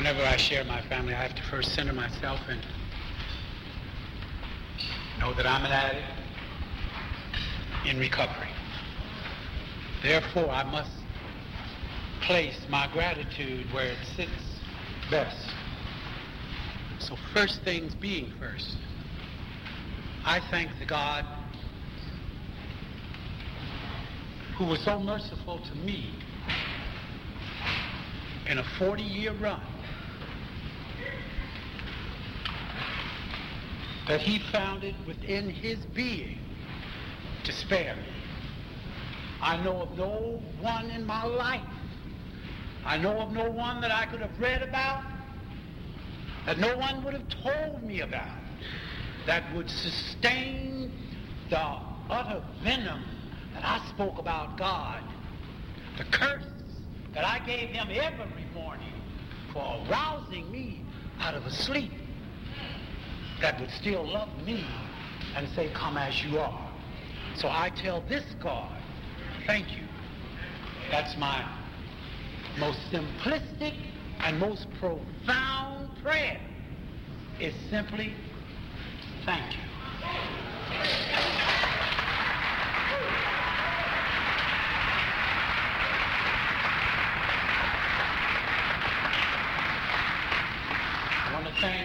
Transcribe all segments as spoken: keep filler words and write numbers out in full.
Whenever I share my family, I have to first center myself and know that I'm an addict in recovery. Therefore, I must place my gratitude where it sits best. So first things being first, I thank the God who was so merciful to me in a forty-year run that he found it within his being to spare me. I know of no one in my life, I know of no one that I could have read about, that no one would have told me about, that would sustain the utter venom that I spoke about God, the curse that I gave him every morning for arousing me out of a sleep, that would still love me and say, come as you are. So I tell this God, thank you. That's my most simplistic and most profound prayer, is simply thank you. I want to thank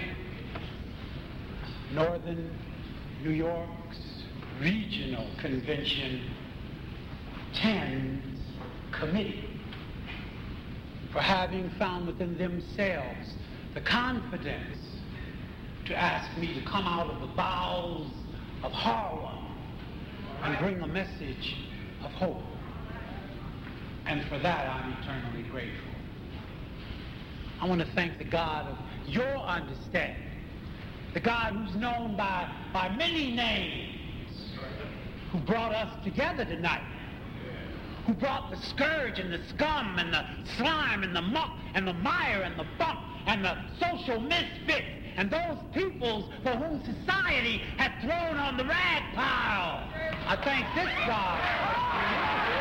Northern New York's Regional Convention ten's committee for having found within themselves the confidence to ask me to come out of the bowels of Harlem and bring a message of hope. And for that, I'm eternally grateful. I want to thank the God of your understanding, the God who's known by, by many names, who brought us together tonight, who brought the scourge and the scum and the slime and the muck and the mire and the bump and the social misfits and those peoples for whom society had thrown on the rag pile. I thank this God.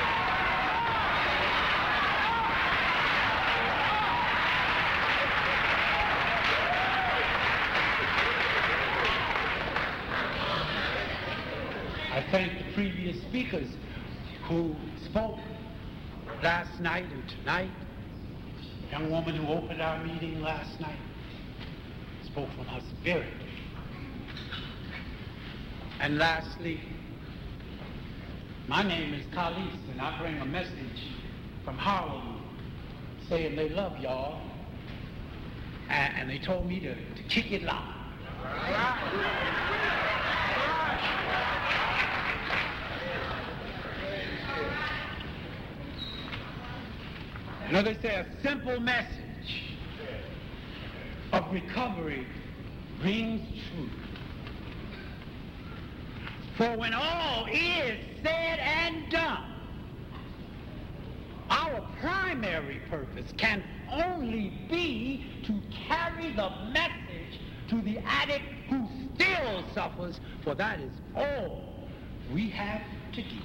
I thank the previous speakers who spoke last night and tonight. The young woman who opened our meeting last night spoke from her spirit. And lastly, my name is Khalis, and I bring a message from Harlem saying they love y'all, and, and they told me to, to kick it loud. You know, they say a simple message of recovery rings true. For when all is said and done, our primary purpose can only be to carry the message to the addict who still suffers, for that is all we have to do.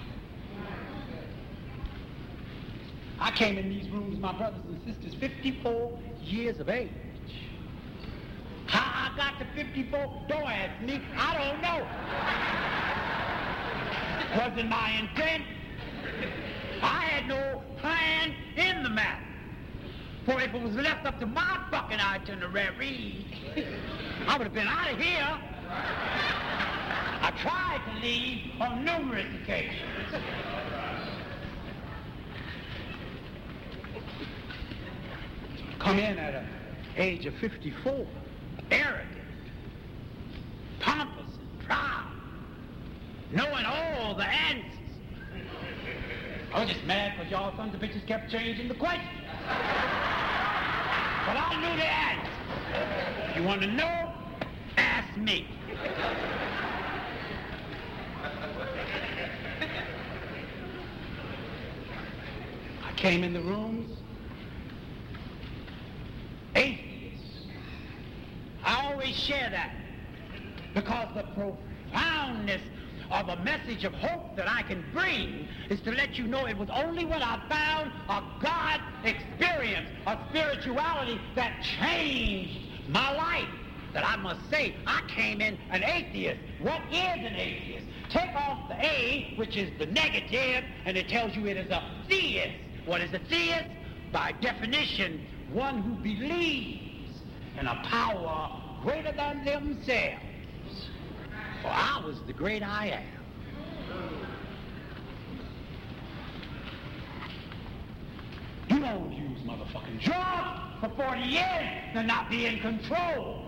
I came in these rooms, my brothers and sisters, fifty-four years of age. How I got to fifty-four, don't ask me, I don't know. Wasn't my intent. I had no plan in the matter. For if it was left up to my fucking itinerary, I would have been out of here. I tried to leave on numerous occasions. Come in at an age of fifty-four, arrogant, pompous and proud, knowing all the answers. I was just mad because y'all sons of bitches kept changing the question. But I knew the answer. If you want to know, ask me. I came in the rooms atheists. I always share that because the profoundness or the message of hope that I can bring is to let you know it was only when I found a God experience, a spirituality that changed my life, that I must say I came in an atheist. What is an atheist? Take off the A, which is the negative, and it tells you it is a theist. What is a theist? By definition, one who believes in a power greater than themselves. For I was the great I am. You don't use motherfucking drugs for forty years to not be in control.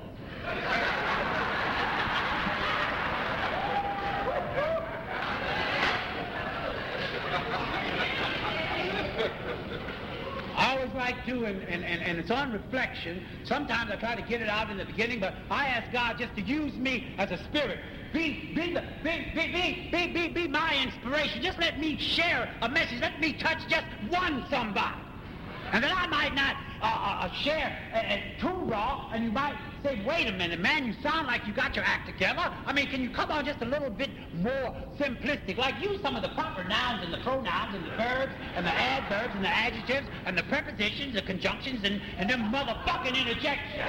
I always like to, and, and, and, and it's on reflection. Sometimes I try to get it out in the beginning, but I ask God just to use me as a spirit. Be, be, the, be, be, be, be, be, be my inspiration. Just let me share a message. Let me touch just one somebody. And then I might not uh, uh, share uh, too raw, and you might say, wait a minute, man, you sound like you got your act together. I mean, can you come on just a little bit more simplistic? Like use some of the proper nouns and the pronouns and the verbs and the adverbs and the adjectives and the prepositions, the conjunctions, and, and them motherfucking interjections.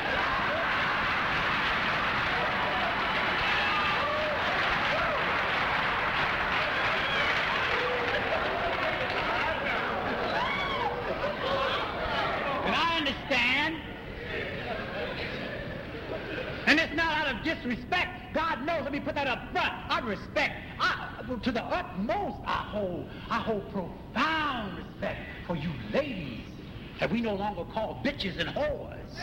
And it's not out of disrespect. God knows, let me put that up front. I respect, I, to the utmost, I hold, I hold profound respect for you ladies that we no longer call bitches and whores.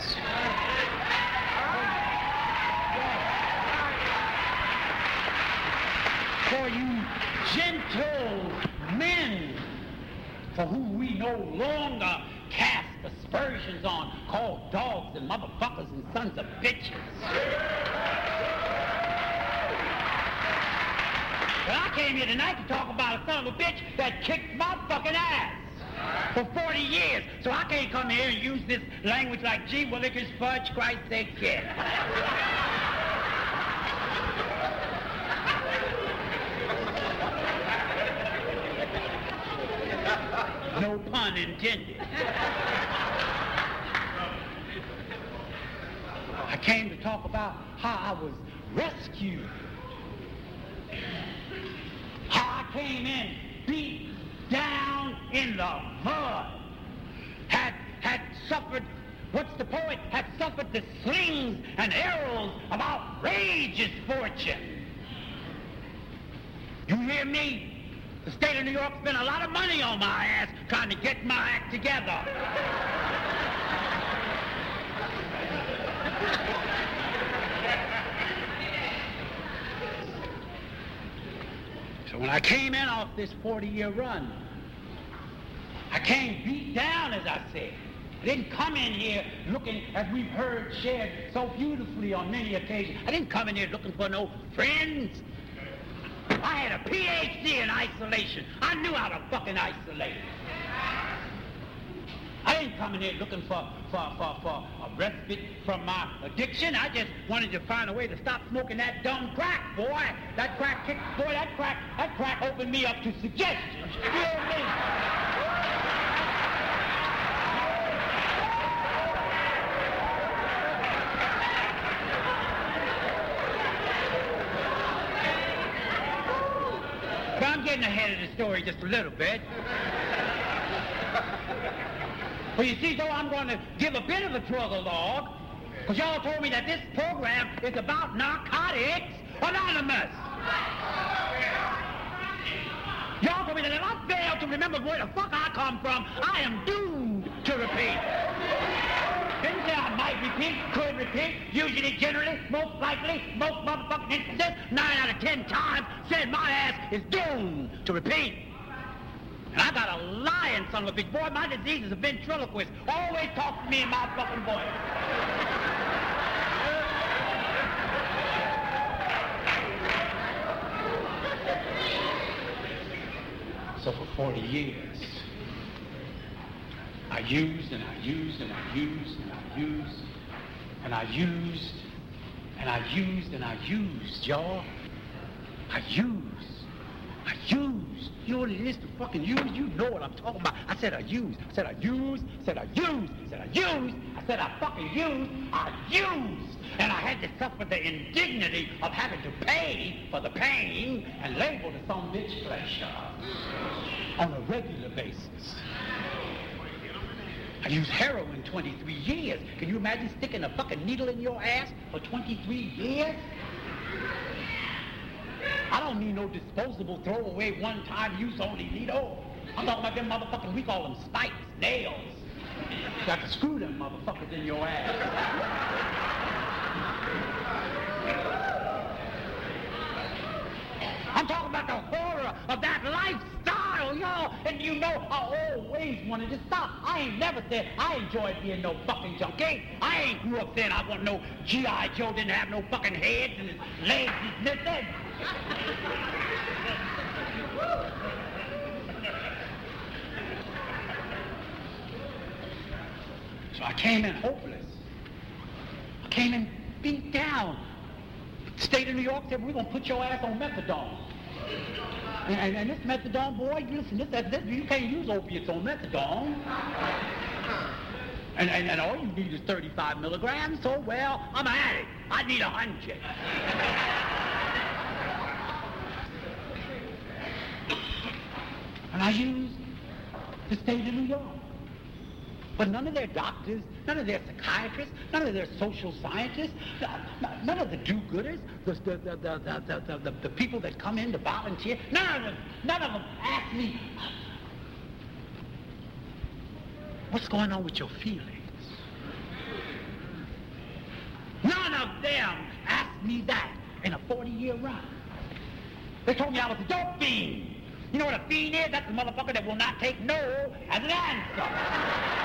For you gentle men for whom we no longer cast aspersions on, called dogs and motherfuckers and sons of bitches. But I came here tonight to talk about a son of a bitch that kicked my fucking ass for forty years. So I can't come here and use this language like, gee willikers fudge, Christ's sake, kid. No pun intended. I came to talk about how I was rescued. How I came in beat down in the mud. Had, had suffered, what's the poet? Had suffered the slings and arrows of outrageous fortune. You hear me? The state of New York spent a lot of money on my ass trying to get my act together. So when I came in off this forty-year run, I came beat down, as I said. I didn't come in here looking, as we've heard shared so beautifully on many occasions, I didn't come in here looking for no friends. I had a P H D in isolation. I knew how to fucking isolate. I didn't come in here looking for, for, for, for a respite from my addiction. I just wanted to find a way to stop smoking that dumb crack, boy. That crack kicked, boy, that crack, that crack opened me up to suggestions. You hear me? But I'm getting ahead of the story just a little bit. Well, you see, though, I'm going to give a bit of a travelogue, because y'all told me that this program is about Narcotics Anonymous. Y'all told me that if I fail to remember where the fuck I come from, I am doomed to repeat. Didn't say I might repeat, could repeat, usually, generally, most likely, most motherfucking instances, nine out of ten times, said my ass is doomed to repeat. And I got a lying son of a bitch. Boy, my disease is a ventriloquist. Always talk to me in my fucking voice. So for forty years, I used and I used and I used and I used and I used and I used and I used, y'all. I used. I used. You know what it is to fucking use? You know what I'm talking about. I said I used. I said I used. I said I used. I said I used. I said I fucking used. I used. And I had to suffer the indignity of having to pay for the pain and label to some bitch pleasure on a regular basis. I used heroin twenty-three years. Can you imagine sticking a fucking needle in your ass for twenty-three years? I don't need no disposable, throwaway, one-time use only needle. I'm talking about them motherfuckers, we call them spikes, nails. You got to screw them motherfuckers in your ass. I'm talking about the horror of that lifestyle, y'all. And you know I always wanted to stop. I ain't never said I enjoyed being no fucking junkie. I ain't grew up saying I want no G I Joe, didn't have no fucking heads and his legs is missing. So I came in hopeless. I came in beat down. The state of New York said, we're going to put your ass on methadone. And, and, and this methadone, boy, you listen, this, this, you can't use opiates on methadone. And, and, and all you need is thirty-five milligrams, so, well, I'm an addict. I need a hundred. And I used the state of New York. But none of their doctors, none of their psychiatrists, none of their social scientists, none of the do-gooders, the, the, the, the, the, the, the people that come in to volunteer, none of them, none of them ask me, what's going on with your feelings? None of them asked me that in a forty-year run. They told me I was a dope fiend. You know what a fiend is? That's a motherfucker that will not take no as an answer.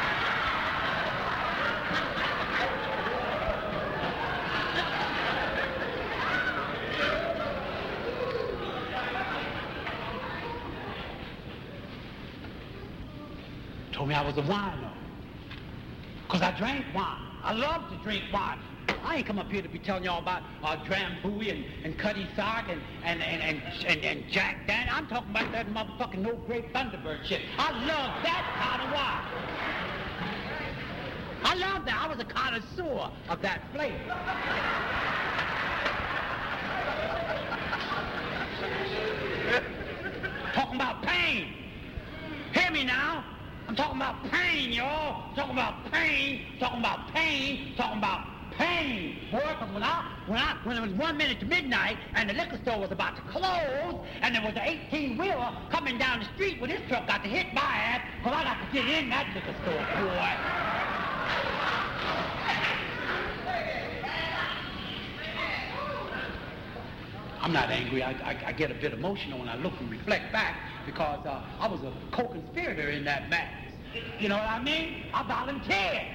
Told me I was a wino. Because I drank wine. I love to drink wine. I ain't come up here to be telling y'all about uh, Drambuie and, and Cuddy Sark and, and, and, and, and, and Jack Daniel. I'm talking about that motherfucking No Great Thunderbird shit. I love that kind of wine. I love that. I was a connoisseur of that flavor. Talking about pain. Hear me now. I'm talking about pain, y'all. Talking about pain. Talking about pain. Talking about pain. Boy, because when I, when I, when it was one minute to midnight and the liquor store was about to close and there was an eighteen-wheeler coming down the street with his truck got to hit my ass because I got to get in that liquor store, boy. I'm not angry. I, I, I get a bit emotional when I look and reflect back because uh, I was a co-conspirator in that madness. You know what I mean? I volunteered.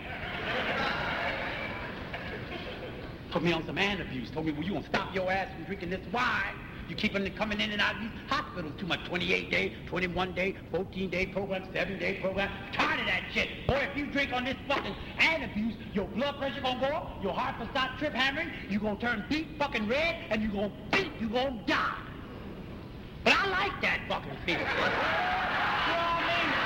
Put me on some hand abuse. Told me, well, you gonna stop your ass from drinking this wine. You keep on coming in and out of these hospitals too much. twenty-eight day, twenty-one day, fourteen day program, seven day program. Tired of that shit. Boy, if you drink on this fucking hand abuse, your blood pressure gonna go up, your heart will start trip hammering, you gonna turn beet fucking red, and you gonna beat, you gonna die. But I like that fucking feeling. You know what I mean?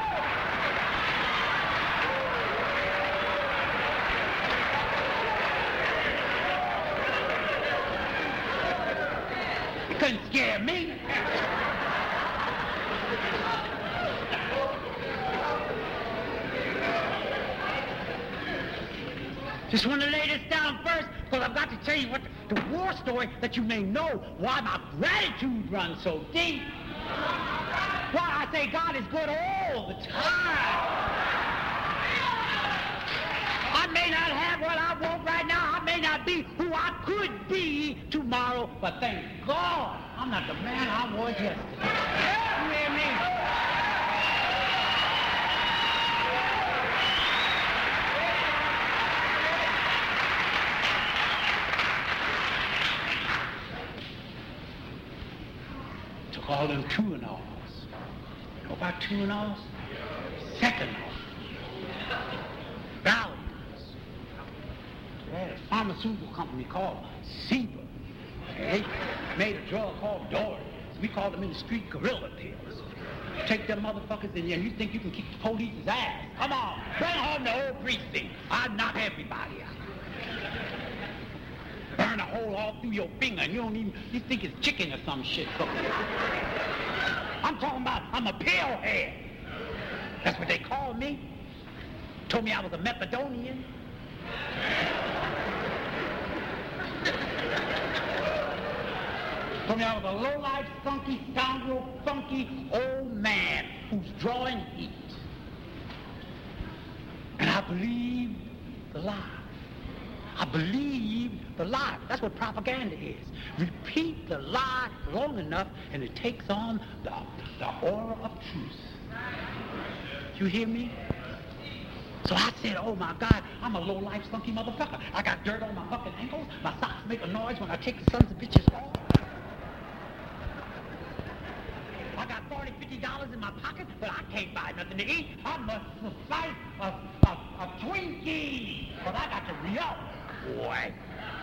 Couldn't scare me. Just want to lay this down first, because I've got to tell you what the, the war story that you may know why my gratitude runs so deep. Why I say God is good all the time. I may not have what I want right now. I may not be who I could be tomorrow, but thank God I'm not the man I was yesterday. You hear me? Took all them two and alls. You know about two and alls? Second all. Valium. They had a pharmaceutical company called Zebra. They made a drug called Dory. We called them in the street gorilla pills. Take them motherfuckers in there and you think you can kick the police's ass. Come on, bring home the whole precinct. I'll knock everybody out. Burn a hole all through your finger and you don't even, you think it's chicken or some shit. I'm talking about, I'm a pillhead. That's what they called me. Told me I was a Methadonian. Told me I was a low-life, funky, scoundrel, funky old man who's drawing heat. And I believed the lie. I believed the lie. That's what propaganda is. Repeat the lie long enough and it takes on the, the aura of truth. You hear me? So I said, oh my God, I'm a low-life, funky motherfucker. I got dirt on my fucking ankles. My socks make a noise when I take the sons of bitches off. I got forty, fifty dollars in my pocket, but I can't buy nothing to eat. I must suffice a, a, a Twinkie, but I got to re-up, boy.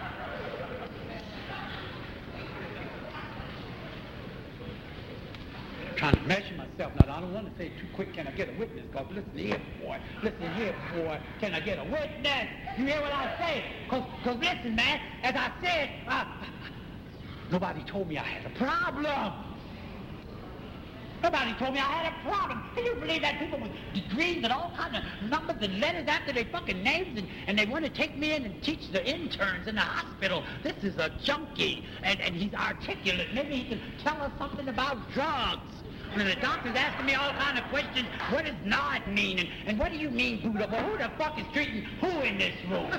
I'm trying to measure myself. Now, I don't want to say too quick, can I get a witness? Because listen here, boy. Listen here, boy. Can I get a witness? You hear what I say? Because listen, man, as I said, uh, nobody told me I had a problem. Nobody told me I had a problem. Can you believe that people with degrees and all kinds of numbers and letters after their fucking names and, and they want to take me in and teach the interns in the hospital? This is a junkie and, and he's articulate. Maybe he can tell us something about drugs. And the doctor's asking me all kinds of questions. What does nod mean? And, and what do you mean, Buddha? Well, who the fuck is treating who in this room?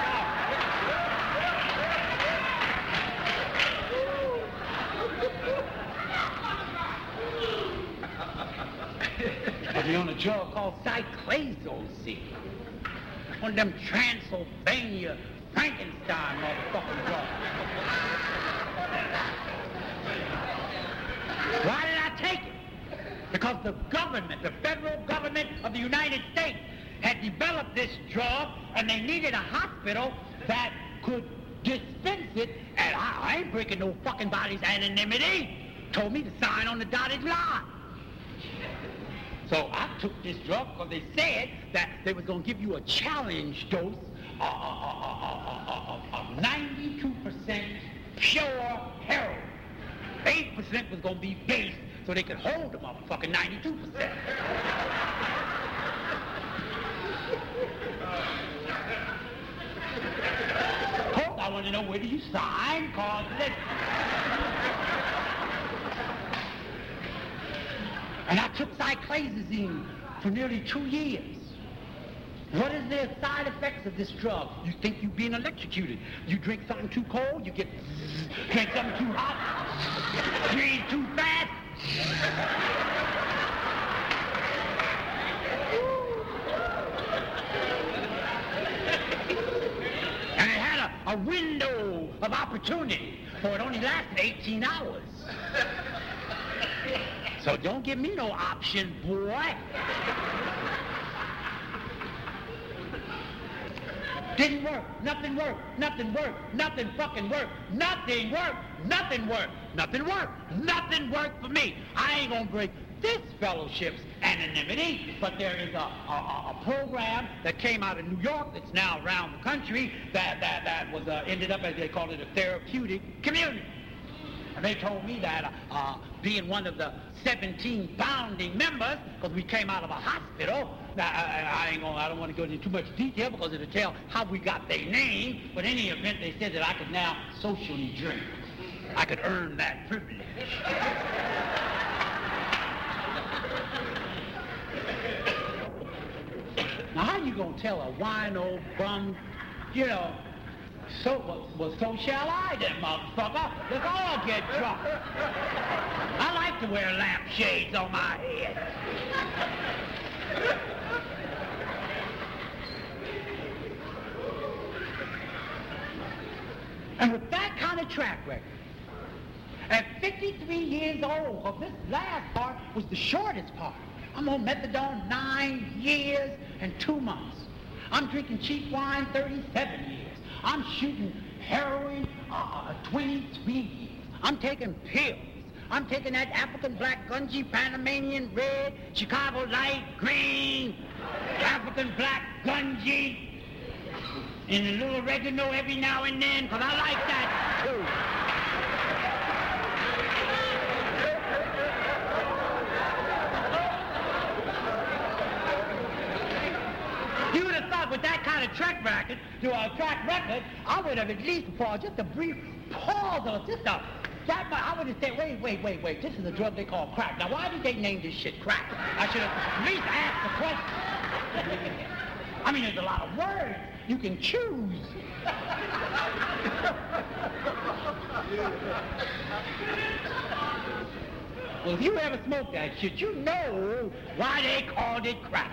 I'll be on a drug called cyclazone. One of them Transylvania Frankenstein motherfucking drugs. Why did I take it? Because the government, the federal government of the United States had developed this drug and they needed a hospital that could dispense it, and I, I ain't breaking no fucking body's anonymity. Told me to sign on the dotted line. So I took this drug because they said that they was going to give you a challenge dose of uh, uh, uh, uh, ninety-two percent pure heroin. eight percent was going to be base so they could hold the motherfucking ninety-two percent. Folks, I want to know, where do you sign? Cause let's... And I took cyclazone for nearly two years. What is the side effects of this drug? You think you're being electrocuted. You drink something too cold, you get zzz. Drink something too hot, breathe too fast. And it had a, a window of opportunity, for it only lasted eighteen hours. So don't give me no option, boy. Didn't work. Nothing worked. Nothing worked. Nothing fucking worked. Nothing worked. Nothing worked. Nothing worked. Nothing worked for me. I ain't gonna break this fellowship's anonymity, but there is a, a, a program that came out of New York that's now around the country that, that, that was uh, ended up, as they called it, a therapeutic community. And they told me that uh, being one of the seventeen founding members, because we came out of a hospital, now, I, I ain't gonna, I don't want to go into too much detail because it'll tell how we got their name, but in any event, they said that I could now socially drink. I could earn that privilege. Now, how you gonna tell a wino bum, you know, So, well, well, so shall I then, motherfucker. Let's all get drunk. I like to wear lampshades on my head. And with that kind of track record, at fifty-three years old, because this last part was the shortest part. I'm on methadone nine years and two months. I'm drinking cheap wine thirty-seven years. I'm shooting heroin uh, twenty-three years. I'm taking pills. I'm taking that African black gunji, Panamanian red, Chicago light green, African black gunji, and a little oregano every now and then, because I like that too. You would have thought with that kind of track record, to a track record, I would have at least for just a brief pause or just a that much, I would have said, wait, wait, wait, wait, this is a drug they call crack. Now, why did they name this shit crack? I should have at least asked the question. I mean, there's a lot of words you can choose. Well, if you ever smoked that shit, you know why they called it crack.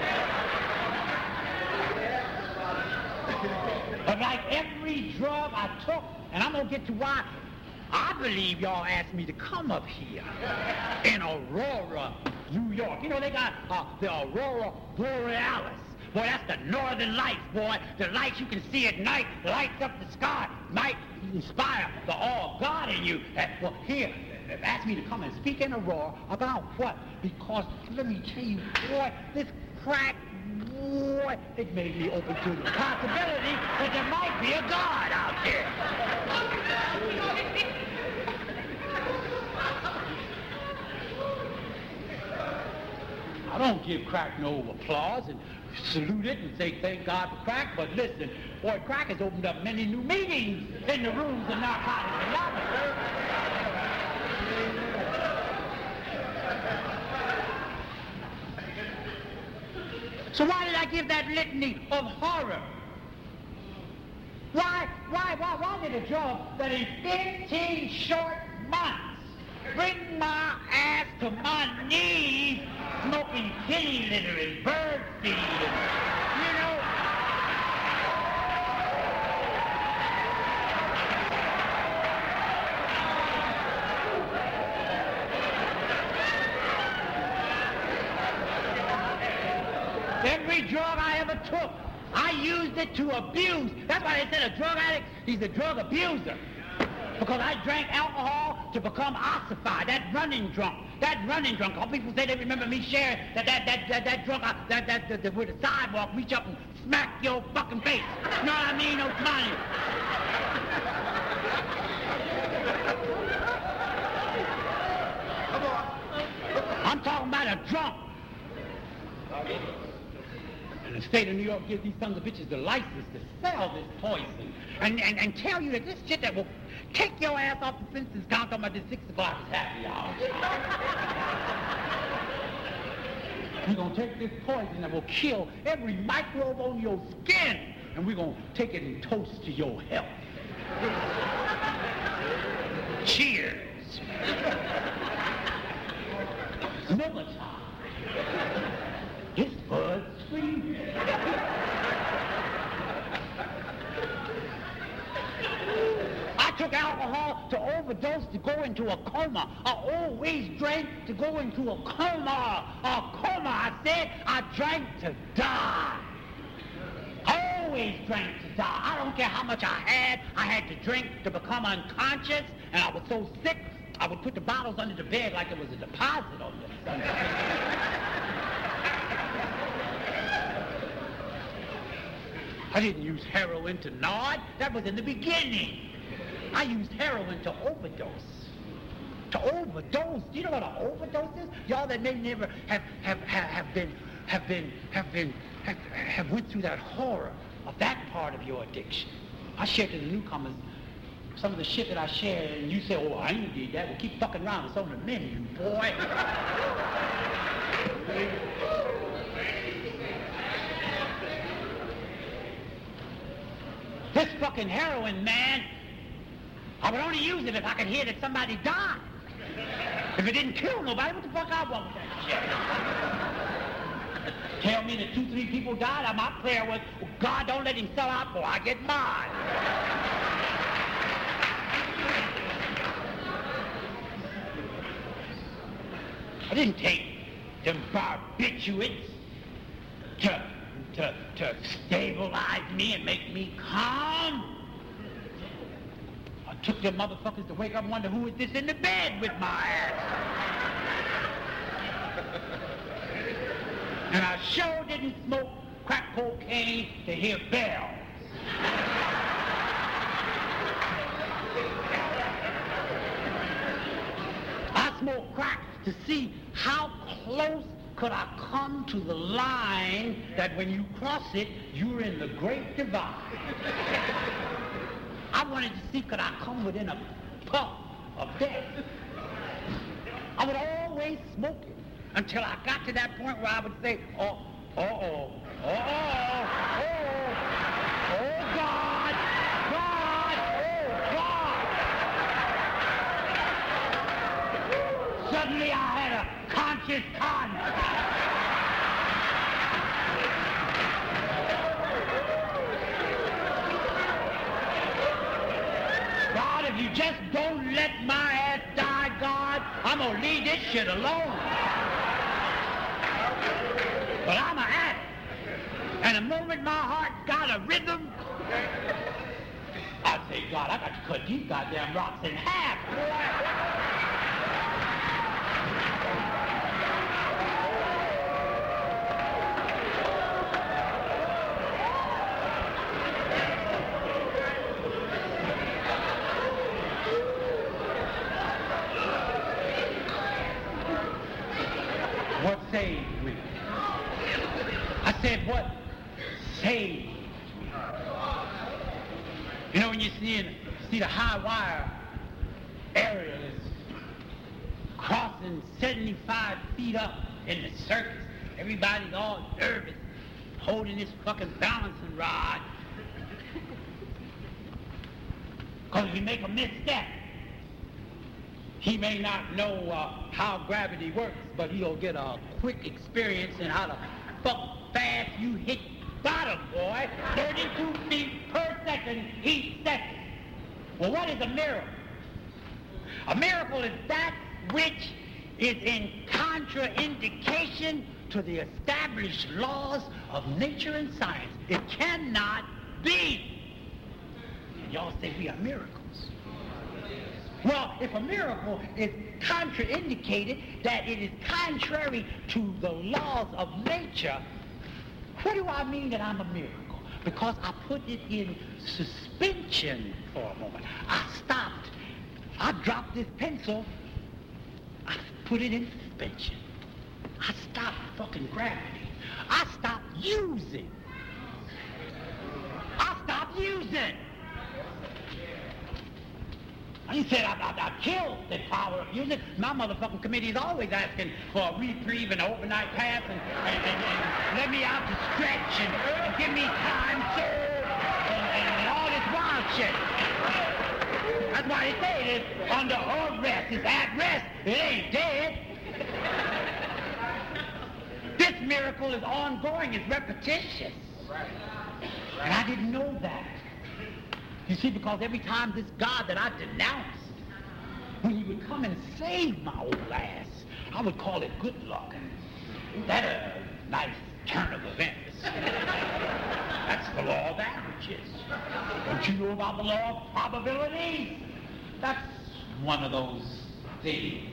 But like every drug I took, and I'm going to get to why, I believe y'all asked me to come up here in Aurora, New York. You know, they got uh, the Aurora Borealis. Boy, that's the northern lights, boy. The lights you can see at night, lights up the sky, might inspire the all God in you. Uh, well, here, they've asked me to come and speak in Aurora about what? Because, let me tell you, boy, this crack, boy, it made me open to the possibility that there might be a God out there. I don't give crack no applause and salute it and say thank God for crack, but listen, boy, crack has opened up many new meetings in the rooms of Narcotics Anonymous. So why did I give that litany of horror? Why, why, why, why did a drug that in fifteen short months bring my ass to my knees smoking kitty litter and bird feed and, you know, every drug I ever took, I used it to abuse. That's why they said a drug addict, he's a drug abuser. Because I drank alcohol to become ossified, that running drunk, that running drunk. All people say they remember me sharing that that that that, that drunk, that, that, that, that, that with the sidewalk, reach up and smack your fucking face. You know what I mean? No smiling. I'm talking about a drunk. And the state of New York gives these sons of bitches the license to sell this poison and, and, and tell you that this shit that will take your ass off the fences, count on about this six o'clock is happy hour. We're going to take this poison that will kill every microbe on your skin, and we're going to take it and toast to your health. Cheers. Miller time. His bud screaming. I took alcohol to overdose, to go into a coma. I always drank to go into a coma. A coma, I said. I drank to die. I always drank to die. I don't care how much I had. I had to drink to become unconscious, and I was so sick, I would put the bottles under the bed like it was a deposit on them. I didn't use heroin to nod. That was in the beginning. I used heroin to overdose. To overdose. Do you know what an overdose is? Y'all that may never have have, have, have been have been have been have, have went through that horror of that part of your addiction. I shared to the newcomers some of the shit that I shared, and you say, oh, I ain't did that. Well, keep fucking around. It's on the menu, boy. This fucking heroin, man, I would only use it if I could hear that somebody died. If it didn't kill nobody, what the fuck I want with that shit? Tell me that two, three people died, my prayer was, oh, God, don't let him sell out before I get mine. I didn't take them barbiturates to, to, to stabilize me and make me calm. Took them motherfuckers to wake up and wonder who is this in the bed with my ass. And I sure didn't smoke crack cocaine to hear bells. I smoked crack to see how close could I come to the line that when you cross it, you're in the great divide. I wanted to see could I come within a puff of death. I would always smoke it until I got to that point where I would say, oh, oh, oh, oh, oh, oh, oh, God, God, oh, God. Suddenly I had a conscious contact. God, if you just don't let my ass die, God, I'm going to leave this shit alone. But I'm an addict. And the moment my heart got a rhythm, I'd say, God, I got to cut these goddamn rocks in half, boy. What saved me? I said, what saved me? You know, when you see, in, see the high wire area that's crossing seventy-five feet up in the circus, everybody's all nervous, holding this fucking balancing rod. Because if you make a misstep, he may not know uh, how gravity works, but he'll get a quick experience in how to fuck fast you hit bottom, boy. thirty-two feet per second each second. Well, what is a miracle? A miracle is that which is in contraindication to the established laws of nature and science. It cannot be. And y'all say we are miracles. Well, if a miracle is contraindicated, that it is contrary to the laws of nature, what do I mean that I'm a miracle? Because I put it in suspension for a moment. I stopped. I dropped this pencil. I put it in suspension. I stopped fucking gravity. I stopped using. I stopped using. He said, I, I, I killed the power of music. My motherfucking committee is always asking for a reprieve and an overnight pass and, and, and, and let me out to stretch and, and give me time served and, and, and all this wild shit. That's why they say it's under arrest. It's at rest. It ain't dead. This miracle is ongoing. It's repetitious. And I didn't know that. You see, because every time this God that I denounced, when he would come and save my old ass, I would call it good luck. That a nice turn of events. That's the law of averages. Don't you know about the law of probabilities? That's one of those things.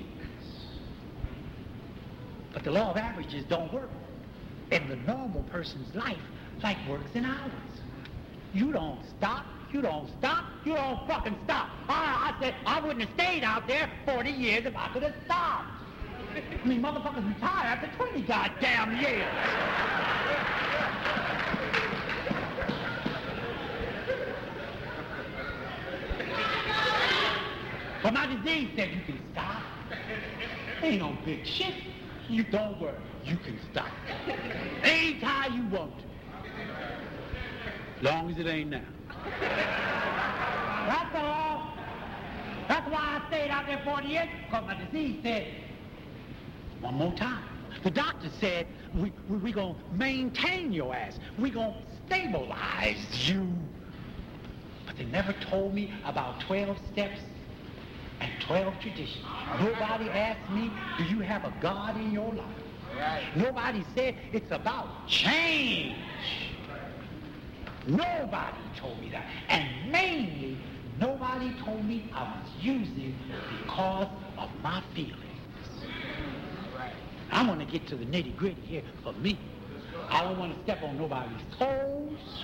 But the law of averages don't work in the normal person's life like works in ours. You don't stop. You don't stop. You don't fucking stop. I, I said I wouldn't have stayed out there forty years if I could have stopped. I mean, motherfuckers retire after twenty goddamn years. But my disease said you can stop. Ain't no big shit. You don't worry. You can stop. Anytime you want to. Long as it ain't now. That's all. That's why I stayed out there forty years, because my disease said, one more time. The doctor said, we we, we gonna maintain your ass. We gonna stabilize you. But they never told me about twelve steps and twelve traditions. Nobody asked me, do you have a God in your life? Right. Nobody said it's about change. Nobody told me that. And mainly, nobody told me I was using because of my feelings. I want to get to the nitty gritty here for me. I don't want to step on nobody's toes.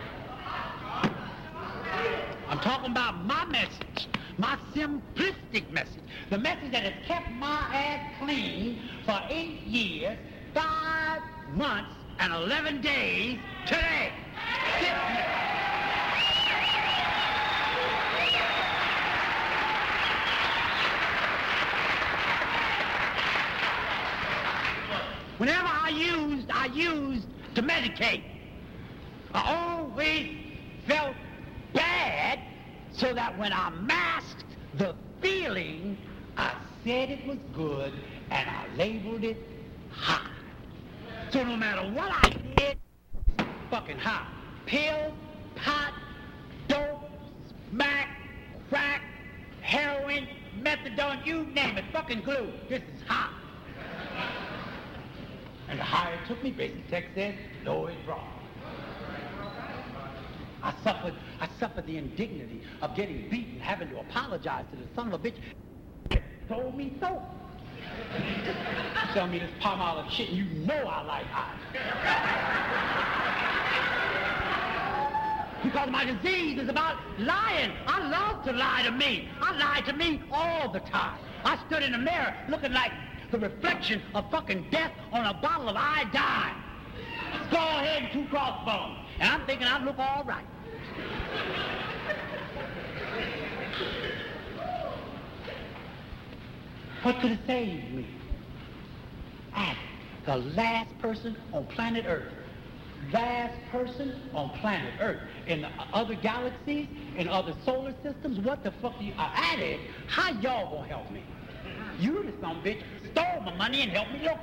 I'm talking about my message, my simplistic message, the message that has kept my ass clean for eight years, five months, and eleven days today. Whenever I used, I used to medicate. I always felt bad, so that when I masked the feeling, I said it was good, and I labeled it high. So no matter what I did, fucking high. Pill, pot, dope, smack, crack, heroin, methadone, you name it, fucking glue. This is high. And the higher it took me, basic tech said, lower it brought. I suffered, I suffered the indignity of getting beaten, having to apologize to the son of a bitch that told me so. Tell me this palm olive shit, and you know I like high. Because my disease is about lying. I love to lie to me. I lie to me all the time. I stood in the mirror looking like the reflection of fucking death on a bottle of iodine. Skull head and two crossbones. And I'm thinking I look all right. What could have saved me? Adam, the last person on planet Earth. Last person on planet Earth. In the other galaxies, in other solar systems, what the fuck do you... Uh, Adam, how y'all gonna help me? You, the son of a bitch, stole my money and helped me look.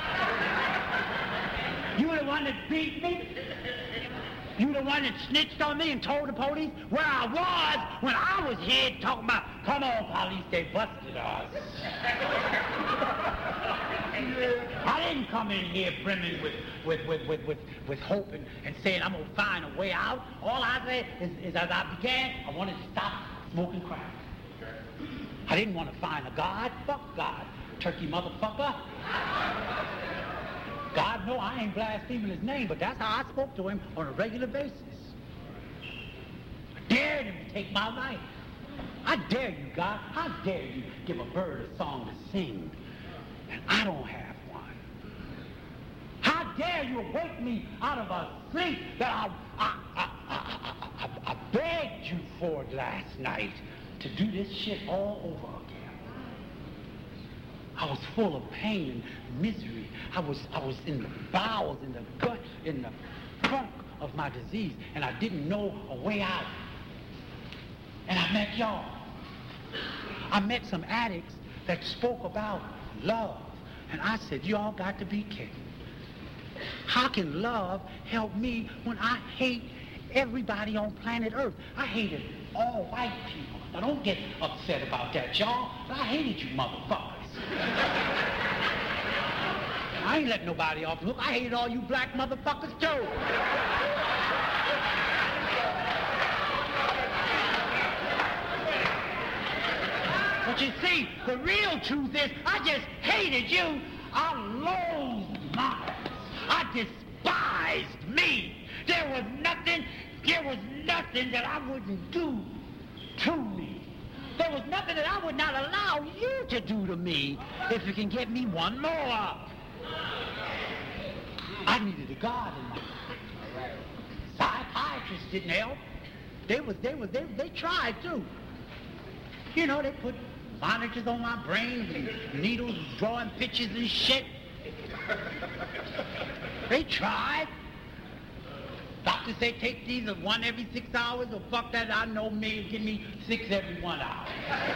You the one that beat me. You the one that snitched on me and told the police where I was when I was here talking about, come on, police, they busted us. I didn't come in here brimming with, with, with, with, with, with hope and, and saying I'm going to find a way out. All I said is, is as I began, I wanted to stop smoking crack. I didn't want to find a God. Fuck God, turkey motherfucker. God, no, I ain't blaspheming his name, but that's how I spoke to him on a regular basis. I dared him to take my life. I dare you, God. How dare you give a bird a song to sing, and I don't have one? How dare you wake me out of a sleep that I, I, I, I, I, I begged you for last night to do this shit all over again. I was full of pain and misery. I was, I was in the bowels, in the gut, in the trunk of my disease, and I didn't know a way out. And I met y'all. I met some addicts that spoke about love, and I said, y'all got to be kidding. How can love help me when I hate everybody on planet Earth? I hated all white people. Now, don't get upset about that, y'all. I hated you motherfuckers. I ain't letting nobody off the hook. I hated all you black motherfuckers, too. But you see, the real truth is, I just hated you. I loathed Mars. I despised me. There was nothing, there was nothing that I wouldn't do to me. There was nothing that I would not allow you to do to me if you can get me one more. I needed a God in my life. Psychiatrists didn't help. They was, they was, they, they tried too. You know, they put monitors on my brain and needles drawing pictures and shit. They tried. Doctors say take these of one every six hours, or fuck that, I know me, give me six every one hour.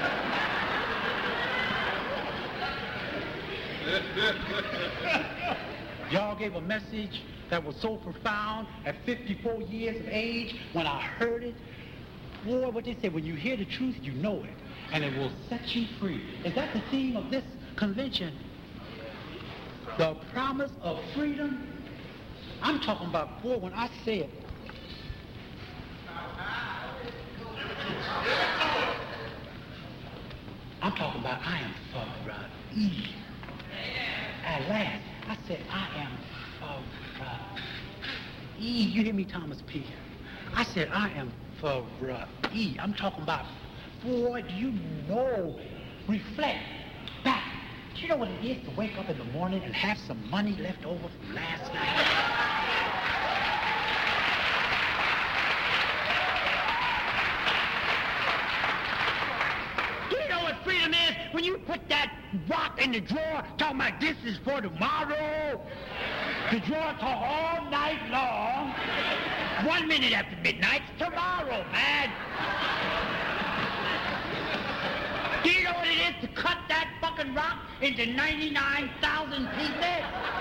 Y'all gave a message that was so profound at fifty-four years of age. When I heard it, boy, what they say, when you hear the truth, you know it, and it will set you free. Is that the theme of this convention? The promise of freedom? I'm talking about, boy, when I say it. talking about I am for uh, E. At last, I said I am for uh, E. You hear me, Thomas P? I said I am for uh, E. I'm talking about, boy, do you know, reflect back. Do you know what it is to wake up in the morning and have some money left over from last night? Do you know what freedom is? When you put that rock in the drawer, talking about this is for tomorrow. The drawer talk all night long. One minute after midnight, tomorrow, man. Do you know what it is to cut that fucking rock into ninety-nine thousand pieces?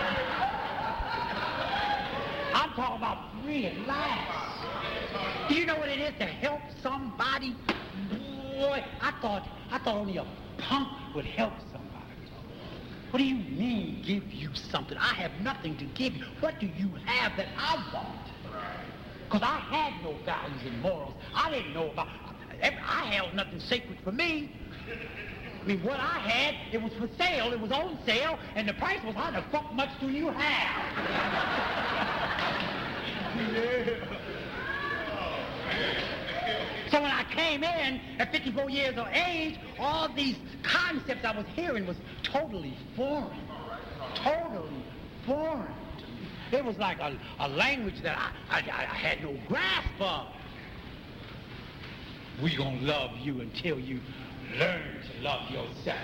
I'm talking about free at last. Do you know what it is to help somebody? Boy, I thought, I thought only a punk would help somebody. What do you mean, give you something? I have nothing to give you. What do you have that I want? Because I had no values and morals. I didn't know about, I held nothing sacred for me. I mean, what I had, it was for sale, it was on sale, and the price was, how the fuck much do you have? So when I came in at fifty-four years of age, all these concepts I was hearing was totally foreign. Totally foreign to me. It was like a, a language that I, I, I had no grasp of. We gonna love you until you learn to love yourself.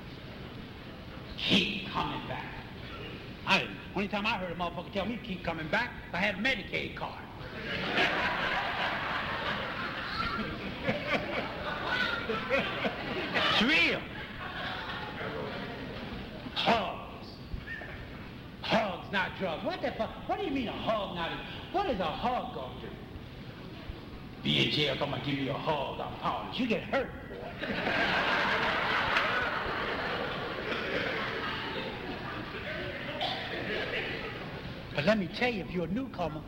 Keep coming back. I, only time I heard a motherfucker tell me to keep coming back, I had a Medicaid card. It's real. Hugs. Hugs, not drugs. What the fuck? What do you mean a hug, not a... What is a hug gonna do? Be in jail, come and give me a hug, I'm powerless. You get hurt, boy. But let me tell you, if you're a newcomer,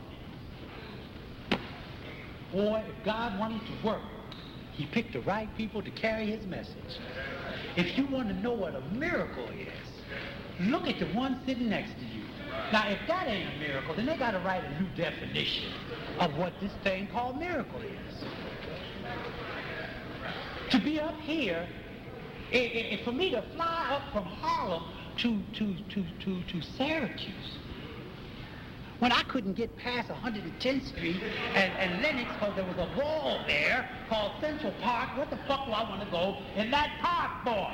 boy, if God wanted to work, he picked the right people to carry his message. If you want to know what a miracle is, look at the one sitting next to you. Now, if that ain't a miracle, then they got to write a new definition of what this thing called miracle is. To be up here, it, it, it, for me to fly up from Harlem to, to, to, to, to Syracuse, when I couldn't get past one hundred tenth Street and, and Lenox because there was a wall there called Central Park, what the fuck do I want to go in that park for?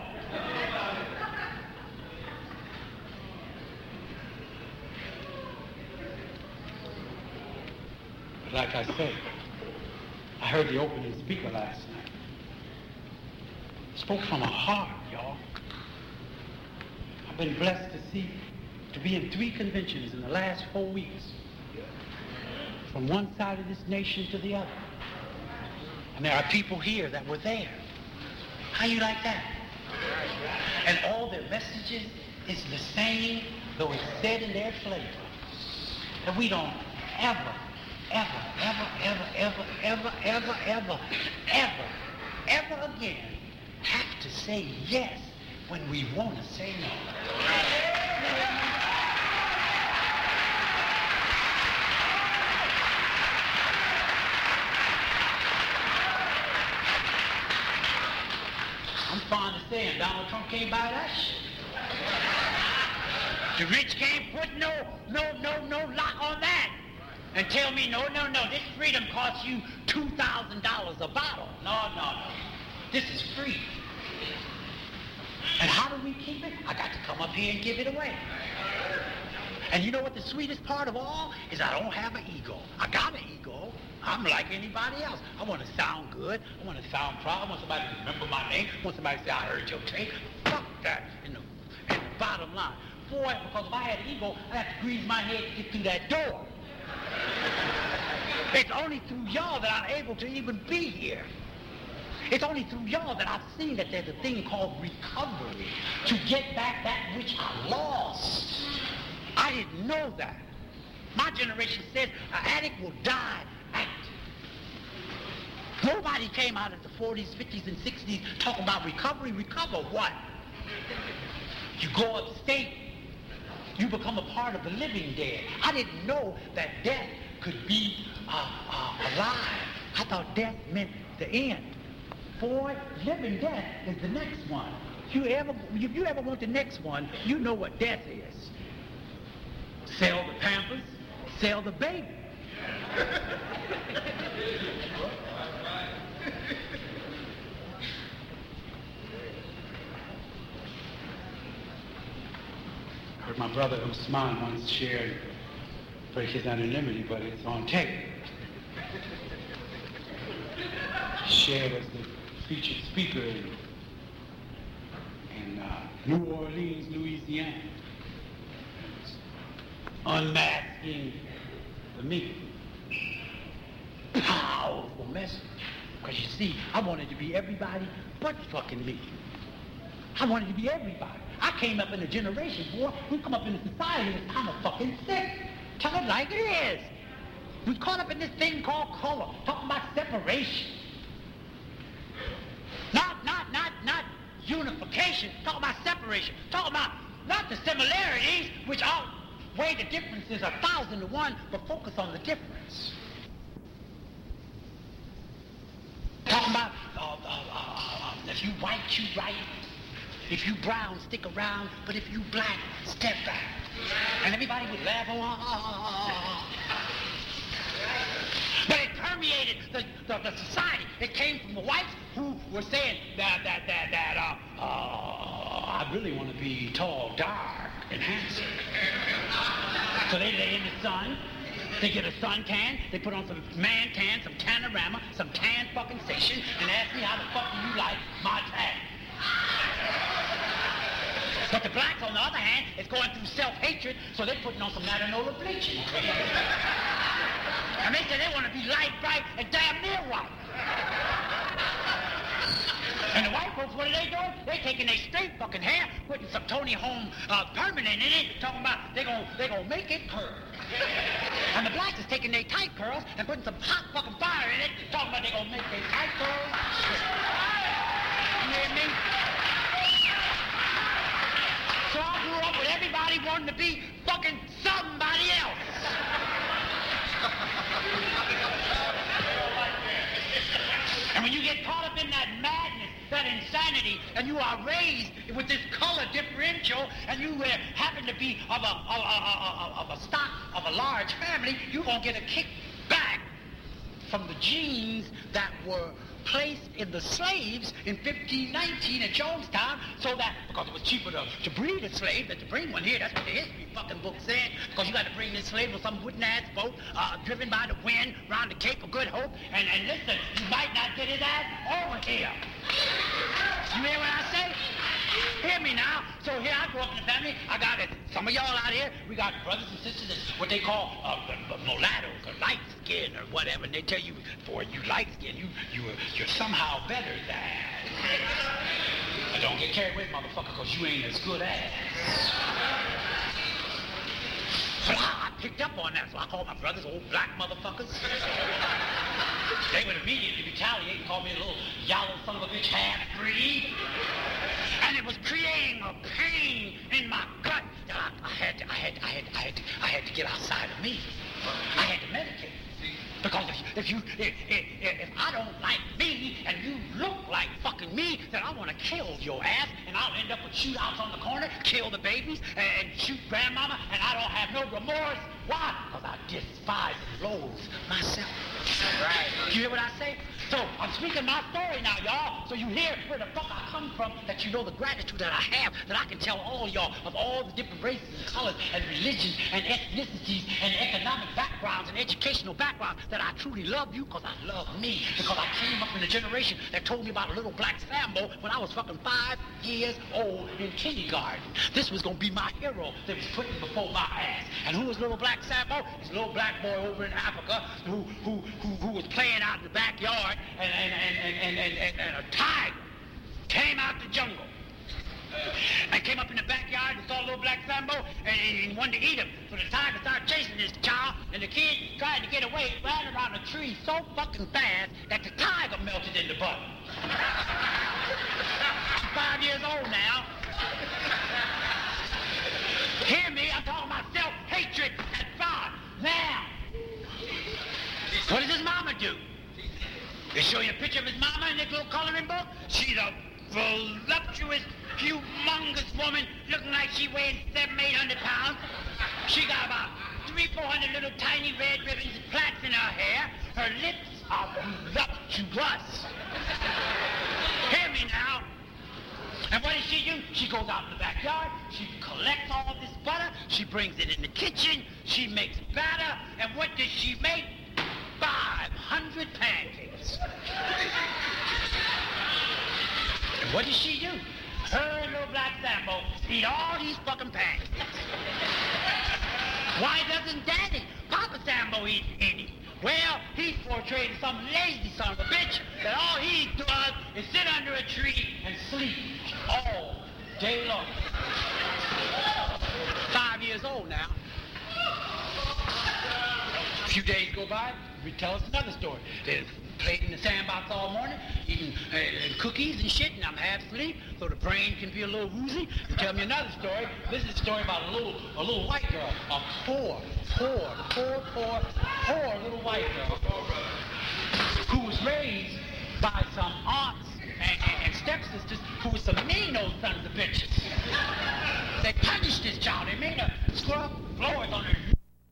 But like I said, I heard the opening speaker last night. Spoke from a heart, y'all. I've been blessed to see to be in three conventions in the last four weeks, from one side of this nation to the other. And there are people here that were there. How you like that? And all their messages is the same, though it's said in their flavor. And we don't ever, ever, ever, ever, ever, ever, ever, ever, ever, ever again have to say yes when we want to say no. I'm fond of saying Donald Trump can't buy that shit. The rich can't put no, no, no, no lock on that and tell me, no, no, no, this freedom costs you two thousand dollars a bottle. No, no, no. This is free. And how do we keep it? I got to come up here and give it away. And you know what the sweetest part of all is? I don't have an ego. I got an ego. I'm like anybody else. I want to sound good. I want to sound proud. I want somebody to remember my name. I want somebody to say, I heard your tape. Fuck that in the, in the bottom line. Boy, because if I had an ego, I'd have to grease my head to get through that door. It's only through y'all that I'm able to even be here. It's only through y'all that I've seen that there's a thing called recovery, to get back that which I lost. I didn't know that. My generation said an addict will die active. Nobody came out of the forties, fifties, and sixties talking about recovery. Recover what? You go upstate, you become a part of the living dead. I didn't know that death could be uh, uh, alive. I thought death meant the end. Boy, living death is the next one. If you ever, if you ever want the next one, you know what death is. Sell the Pampers, sell the baby. I heard my brother Usman once shared, break his anonymity, but it's on tape. He shared as the featured speaker in, in uh, New Orleans, Louisiana, unmasking the media. Powerful message. Because you see, I wanted to be everybody but fucking me. I wanted to be everybody. I came up in a generation, boy, we come up in a society that's kind of fucking sick. Tell it like it is. We caught up in this thing called color, talking about separation. Not, not, not, not unification, talking about separation. Talking about not the similarities, which outweigh the differences a thousand to one, but focus on the difference. Talking about uh, uh, uh, if you white, you right. If you brown, stick around. But if you black, step back. And everybody would laugh. Oh, ah, ah, ah. But it permeated the, the, the society. It came from the whites who were saying that that that that uh, uh, I really want to be tall, dark, and handsome. So they lay in the sun. They get a suntan, they put on some man tan, some Tanorama, some tan fucking station, and ask me how the fuck do you like my tan? But the blacks, on the other hand, is going through self-hatred, so they're putting on some Natanola bleaching cream. And they say they want to be light, bright, and damn near white. And the white folks, what are they doing? They taking their straight fucking hair, putting some Tony Home uh, permanent in it, talking about they gonna they gonna make it curl. And the blacks is taking their tight curls and putting some hot fucking fire in it, talking about they gonna make their tight curls. You hear me? So I grew up with everybody wanting to be fucking somebody else. And when you get caught up in that madness, that insanity, and you are raised with this color differential, and you uh, happen to be of a, of, a, of a stock of a large family, you're going to get a kick back from the genes that were placed in the slaves in fifteen nineteen at Jonestown, so that, because it was cheaper to, to breed a slave than to bring one here. That's what the history fucking book said, because you got to bring this slave with some wooden ass boat, uh, driven by the wind, around the Cape of Good Hope, and, and listen, you might not get his ass over here. You hear what I say? Hear me now. So here I grew up in the family. I got it. Some of y'all out here, we got brothers and sisters that's what they call uh, mulattoes or light skin or whatever. And they tell you, boy, you light skin, you you you're somehow better than. But don't get carried away, motherfucker, because you ain't as good as. So I, I picked up on that. So I called my brothers old black motherfuckers. They would immediately retaliate and call me a little yellow son of a bitch half-breed. And it was creating a pain in my gut that I, I had to, I had, I had, I had, to, I had to get outside of me. I had to medicate. Because if, if you, if, if, if I don't like me and you look like fucking me, then I want to kill your ass, and I'll end up with shootouts on the corner, kill the babies, and, and shoot grandmama, and I don't have no remorse. Why? Because I despise and loathe myself. Right. You hear what I say? So I'm speaking my story now, y'all. So you hear where the fuck I come from, that you know the gratitude that I have, that I can tell all y'all of all the different races and colors and religions and ethnicities and economic backgrounds and educational backgrounds, that I truly love you because I love me. Because I came up in a generation that told me about a little black Sambo when I was fucking five years old in kindergarten. This was going to be my hero that was put before my ass. And who was little black Sambo? This little black boy over in Africa who, who, who, who was playing out in the backyard, and, and, and, and, and, and, and, and a tiger came out the jungle I came up in the backyard and saw a little black Sambo and, and wanted to eat him. So the tiger started chasing this child, and the kid tried to get away, ran around a tree so fucking fast that the tiger melted in the butt. I'm five years old now. Hear me? I'm talking about self-hatred at five. Now, what does his mama do? They show you a picture of his mama in this little coloring book. She's a voluptuous, humongous woman looking like she weighs seven, eight hundred pounds. She got about three, four hundred little tiny red ribbons and plaits in her hair. Her lips are voluptuous. Hear me now. And what does she do? She goes out in the backyard, she collects all this butter, she brings it in the kitchen, she makes batter, and what does she make? five hundred pancakes. And what does she do? Her and little black Sambo eat all these fucking pancakes. Why doesn't Daddy, Papa Sambo, eat any? Well, he's portraying some lazy son of a bitch that all he does is sit under a tree and sleep all day long. Five years old now. A few days go by, we tell us another story. They played in the sandbox all morning, eating uh, cookies and shit, and I'm half asleep, so the brain can be a little woozy. And tell me another story. This is a story about a little, a little white girl, a poor, poor, poor, poor, poor little white girl who was raised by some aunts and, and, and stepsisters who were some mean old sons of bitches. They punished this child. They made her scrub floors on her.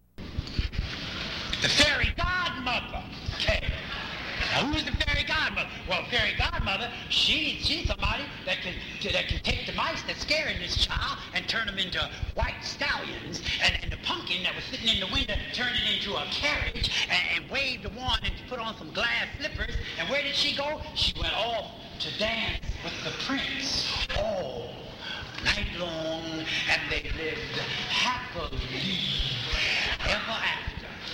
The fairy godmother came. Now, who's the fairy godmother? Well, fairy godmother, she, she's somebody that can that can take the mice that's scaring this child and turn them into white stallions, and, and the pumpkin that was sitting in the window turn it into a carriage, and, and wave the wand and put on some glass slippers. And where did she go? She went off to dance with the prince all night long, and they lived happily ever after.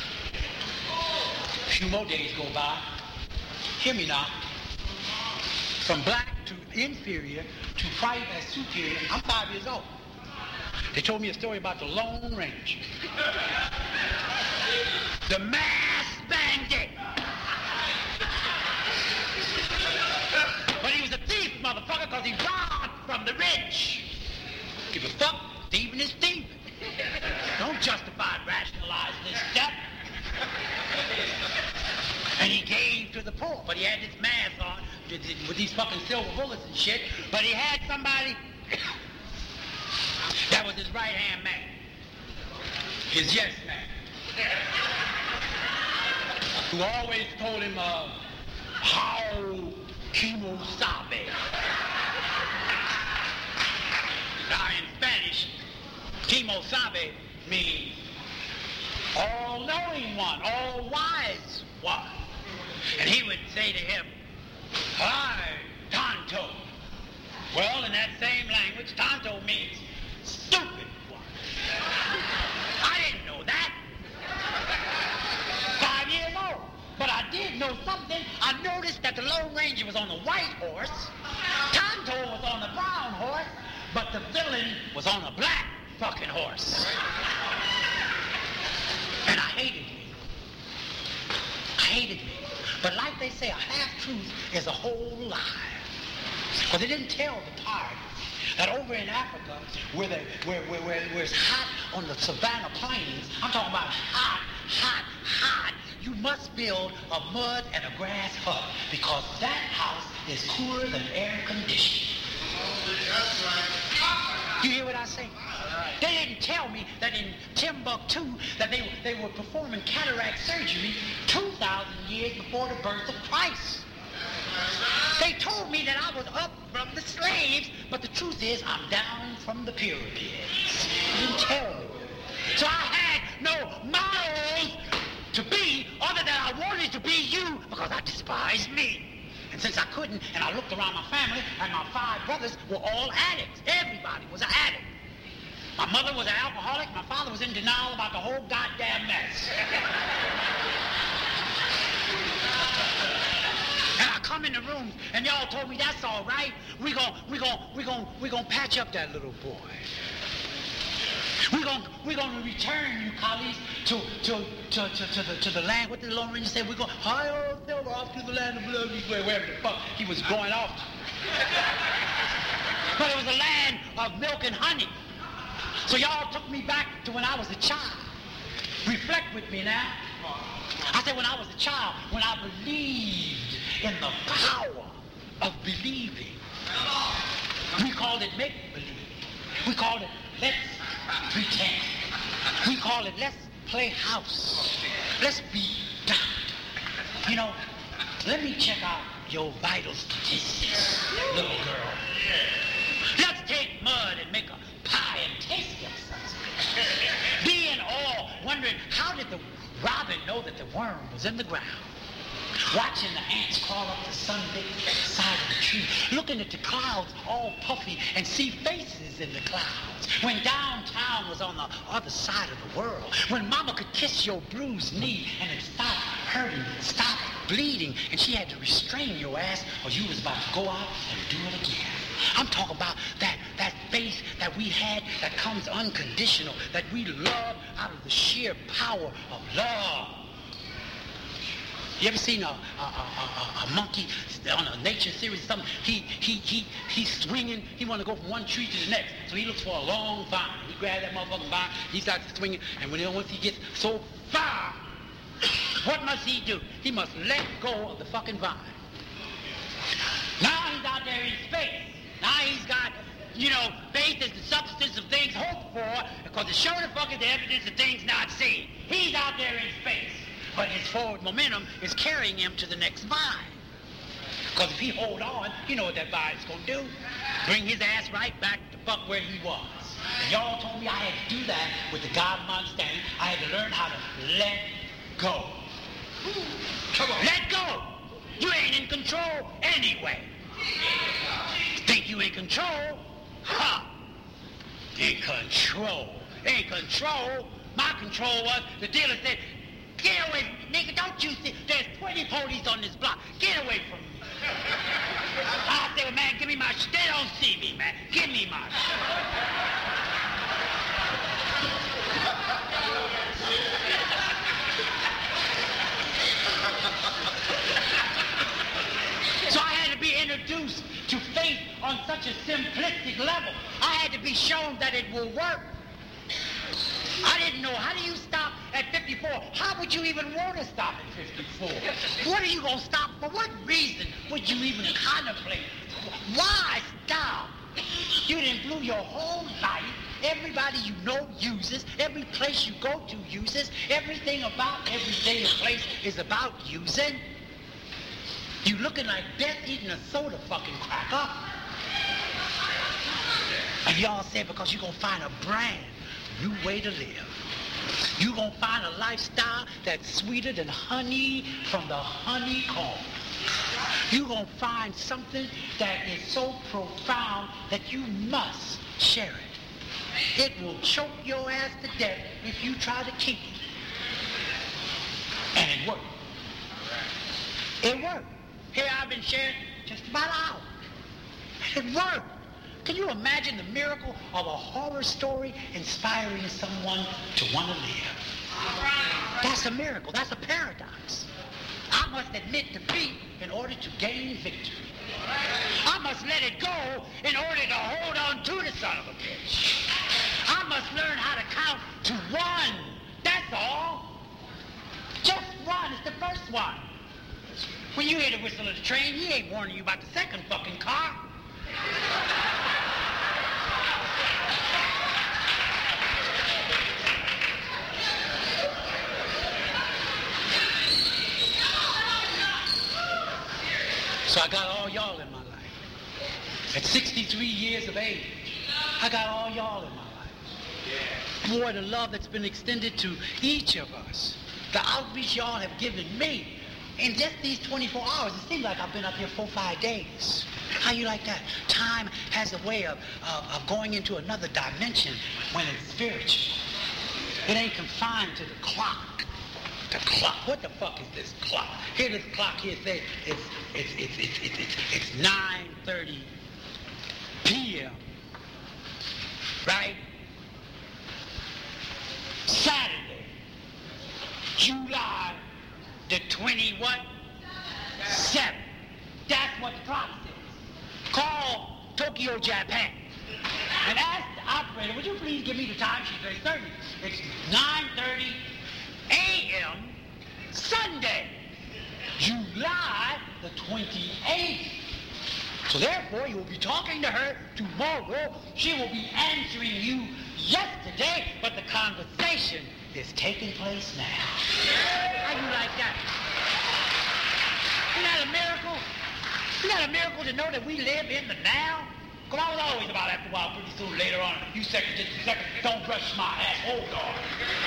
A few more days go by. Hear me now. From black to inferior to white as superior, I'm five years old. They told me a story about the Lone Ranger. The masked bandit. But he was a thief, motherfucker, because he robbed from the rich. Give a fuck, thieving is thieving. Don't justify and rationalize this stuff. And he gave to the poor, but he had this mask on with these fucking silver bullets and shit, but he had somebody that was his right-hand man, his yes man, who always told him, uh, how Kimosabe. Now in Spanish, Kimosabe means all-knowing one, all-wise one. And he would say to him, hi, Tonto. Well, in that same language, Tonto means stupid one. I didn't know that. Five years old. But I did know something. I noticed that the Lone Ranger was on the white horse, Tonto was on the brown horse, but the villain was on a black fucking horse. And I hated him. I hated him. But like they say, a half-truth is a whole lie. Because they didn't tell the party that over in Africa, where, they, where, where, where, where it's hot on the savannah plains, I'm talking about hot, hot, hot, you must build a mud and a grass hut, because that house is cooler than air conditioning. You hear what I say? They didn't tell me that in Timbuktu that they, they were performing cataract surgery two thousand years before the birth of Christ. They told me that I was up from the slaves, but the truth is I'm down from the pyramids. They didn't tell me. So I had no models to be other than I wanted to be you, because I despised me. And since I couldn't, and I looked around my family, and my five brothers were all addicts. Everybody was an addict. My mother was an alcoholic. My father was in denial about the whole goddamn mess. And I come in the rooms, and y'all told me that's all right. We gon' we gon' we gon' we gon' patch up that little boy. We're going we're going to return you, colleagues, to to, to, to, to the to the land. What did the Lone Ranger say? We're going high old silver off to the land of blood, wherever the fuck he was going off to. But it was a land of milk and honey. So y'all took me back to when I was a child. Reflect with me now. I said when I was a child, when I believed in the power of believing. We called it make-believe. We called it let's pretend. We call it let's play house. Let's be dumb. You know, let me check out your vital statistics, little girl. Let's take mud and make a pie and taste them sons of bitches. Be in awe, wondering how did the robin know that the worm was in the ground? Watching the ants crawl up the sun-baked side of the tree, looking at the clouds all puffy and see faces in the clouds. When downtown was on the other side of the world, when mama could kiss your bruised knee and it stopped hurting, stopped bleeding, and she had to restrain your ass or you was about to go out and do it again. I'm talking about that, that faith that we had that comes unconditional, that we love out of the sheer power of love. You ever seen a, a, a, a, a monkey on a nature series or something? He, he, he, he's swinging. He want to go from one tree to the next. So he looks for a long vine. He grabs that motherfucking vine. He starts swinging. And when he, once he gets so far, what must he do? He must let go of the fucking vine. Now he's out there in space. Now he's got, you know, faith is the substance of things hoped for because it's showing the fucking the evidence of things not seen. He's out there in space. But his forward momentum is carrying him to the next vine. Because if he hold on, you know what that vine's going to do. Bring his ass right back to fuck where he was. And y'all told me I had to do that with the God of my understanding. I had to learn how to let go. Come on. Let go. You ain't in control anyway. Think you in control? Ha! In control. In control. My control was the dealer said, get away from me, nigga, don't you see? There's twenty police on this block. Get away from me. I said, well, man, give me my shit. They don't see me, man. Give me my shit. So I had to be introduced to faith on such a simplistic level. I had to be shown that it will work. I didn't know. How do you stop at fifty-four? How would you even want to stop at fifty-four? What are you going to stop? For what reason would you even contemplate? Why stop? You didn't blew your whole life. Everybody you know uses. Every place you go to uses. Everything about every day and place is about using. You looking like death eating a soda fucking cracker. And y'all said because you're going to find a brand new way to live. You're going to find a lifestyle that's sweeter than honey from the honeycomb. You're going to find something that is so profound that you must share it. It will choke your ass to death if you try to keep it. And it worked. It worked. Here I've been sharing just about an hour. It worked. Can you imagine the miracle of a horror story inspiring someone to want to live? That's a miracle. That's a paradox. I must admit defeat in order to gain victory. I must let it go in order to hold on to the son of a bitch. I must learn how to count to one. That's all. Just one. It's the first one. When you hear the whistle of the train, he ain't warning you about the second fucking car. So I got all y'all in my life. At sixty-three years of age, I got all y'all in my life. Boy, the love that's been extended to each of us, the outreach y'all have given me, in just these twenty-four hours, it seems like I've been up here four, five days. How you like that? Time has a way of, uh, of going into another dimension when it's spiritual. It ain't confined to the clock. The clock. What the fuck is this clock? Here, this clock here says it's it's it's it's it's it's, it's nine thirty p m Right? Saturday, July the twenty what? Seventh. That's what the clock says. Call Tokyo, Japan, and ask the operator, would you please give me the time? She says, certainly. It's nine thirty a m Sunday, July the twenty-eighth. So therefore, you will be talking to her tomorrow. She will be answering you yesterday, but the conversation is taking place now. How you like that? Isn't that a miracle? Isn't that a miracle to know that we live in the now? Because I was always about, after a while, pretty soon, later on, a few seconds, just a second, don't brush my ass, hold on.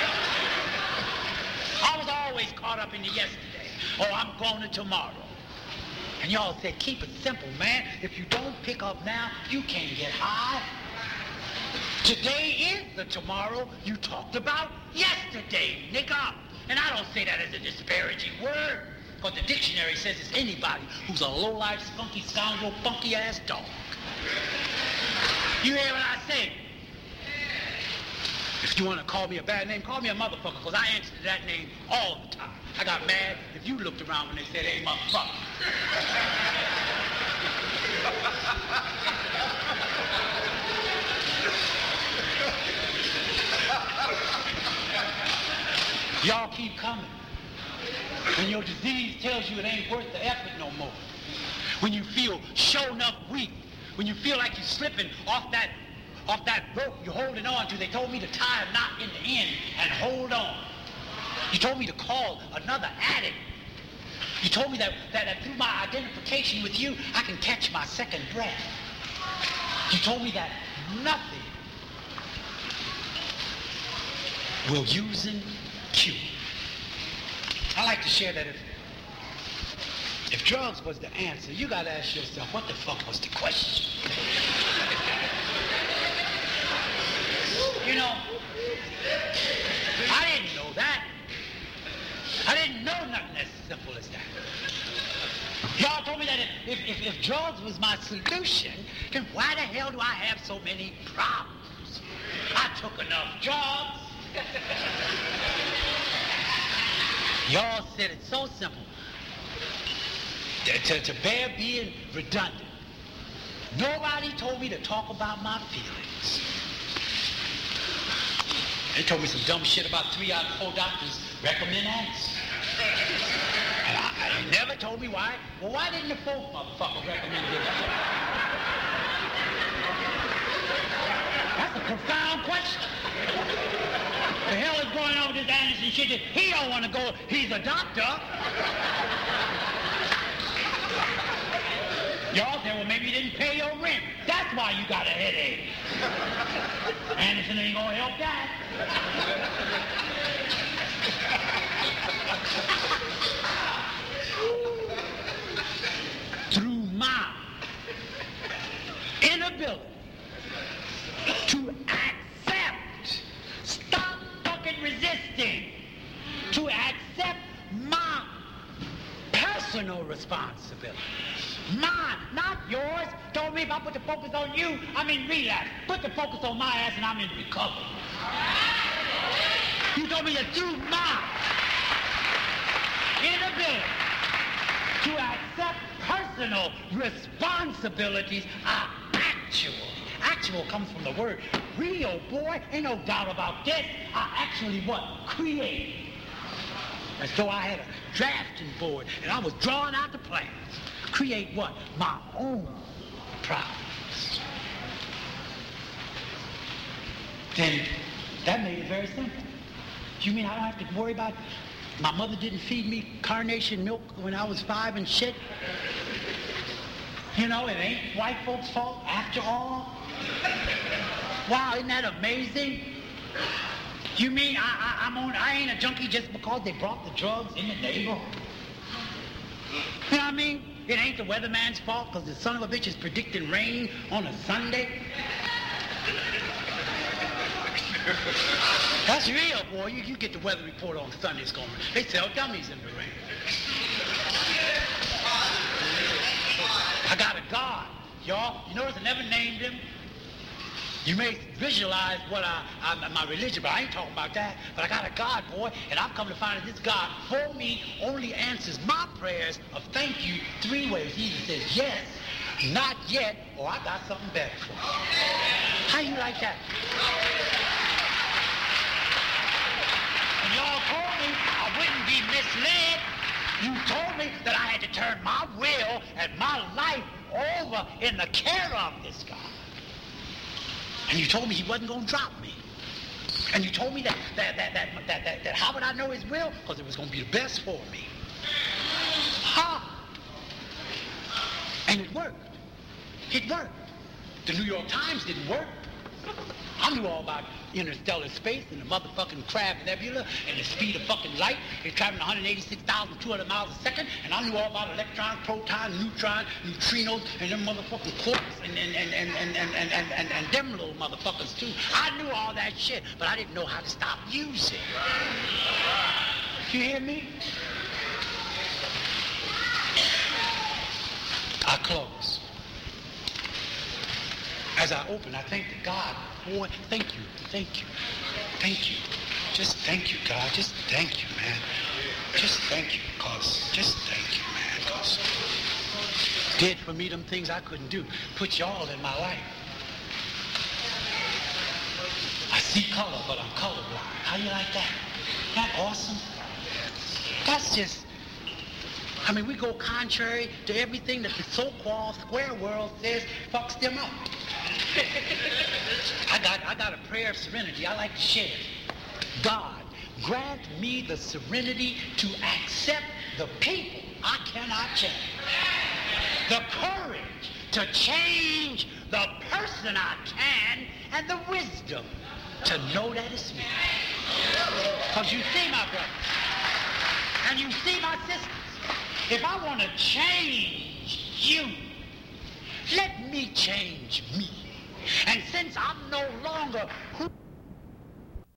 I was always caught up in the yesterday. Oh, I'm going to tomorrow. And y'all said, keep it simple, man. If you don't pick up now, you can't get high. Today is the tomorrow you talked about yesterday, nigga. And I don't say that as a disparaging word, but the dictionary says it's anybody who's a low-life, spunky, scoundrel, funky-ass dog. You hear what I say? If you want to call me a bad name, call me a motherfucker, because I answer to that name all the time. I got mad if you looked around when they said, hey, motherfucker. Y'all keep coming. When your disease tells you it ain't worth the effort no more. When you feel sure enough weak. When you feel like you're slipping off that off that rope you're holding on to. They told me to tie a knot in the end and hold on. You told me to call another addict. You told me that, that, that through my identification with you, I can catch my second breath. You told me that nothing will using cure. I like to share that if, if drugs was the answer, you gotta ask yourself, what the fuck was the question? You know, I didn't know that. I didn't know nothing as simple as that. Y'all told me that if, if, if drugs was my solution, then why the hell do I have so many problems? I took enough drugs. Y'all said it's so simple. To, to, to bear being redundant. Nobody told me to talk about my feelings. They told me some dumb shit about three out of four doctors recommend ants. And I, I, they never told me why. Well, why didn't the fourth motherfucker recommend this shit? That's a profound question. The hell is going on with this Anderson shit? He don't want to go. He's a doctor. Y'all said, well, maybe you didn't pay your rent. That's why you got a headache. Anderson ain't gonna help that. Through my inability to accept, stop fucking resisting, to accept my personal responsibility. Mine, not yours. Told me if I put the focus on you, I'm in relapse. Put the focus on my ass and I'm in recovery. You told me that through my inability to accept personal responsibilities are actual. Actual comes from the word real, boy. Ain't no doubt about this. I actually what? Create. As though I had a drafting board and I was drawing out the plans. Create what? My own problems. Then that made it very simple. You mean I don't have to worry about my mother didn't feed me carnation milk when I was five and shit? You know, it ain't white folks' fault after all. Wow, isn't that amazing? You mean I, I, I'm on, I ain't a junkie just because they brought the drugs in the neighborhood? You know what I mean? It ain't the weatherman's fault because the son of a bitch is predicting rain on a Sunday. That's real, boy. You, you get the weather report on Sunday. It's going. They sell dummies in the rain. I got a God, y'all. You notice I never named him. You may visualize what I, I, my religion, but I ain't talking about that. But I got a God, boy, and I've come to find that this God for me only answers my prayers of thank you three ways. He either says yes, not yet, or I got something better for you. How you like that? And y'all told me I wouldn't be misled. You told me that I had to turn my will and my life over in the care of this God. And you told me he wasn't going to drop me. And you told me that that, that, that, that, that, that how would I know his will? Because it was going to be the best for me. Ha! And it worked. It worked. The New York Times didn't work. I knew all about interstellar space and the motherfucking Crab Nebula and the speed of fucking light. It's traveling one hundred eighty-six thousand two hundred miles a second. And I knew all about electrons, protons, neutrons, neutrinos, and them motherfucking quarks and and and and and and and, and, and, and them little motherfuckers too. I knew all that shit, but I didn't know how to stop using. You hear me? I close. As I open, I thank the God. Boy, thank you, thank you, thank you. Just thank you, God. Just thank you, man. Just thank you, cause just thank you, man, cause did for me them things I couldn't do. Put y'all in my life. I see color, but I'm colorblind. How you like that? Isn't that awesome? That's just, I mean, we go contrary to everything that the so-called square world says fucks them up. I got I got a prayer of serenity. I like to share it. God, grant me the serenity to accept the people I cannot change. The courage to change the person I can, and the wisdom to know that it's me. Because you see, my brothers, and you see, my sisters, if I want to change you, let me change me. And since I'm no longer who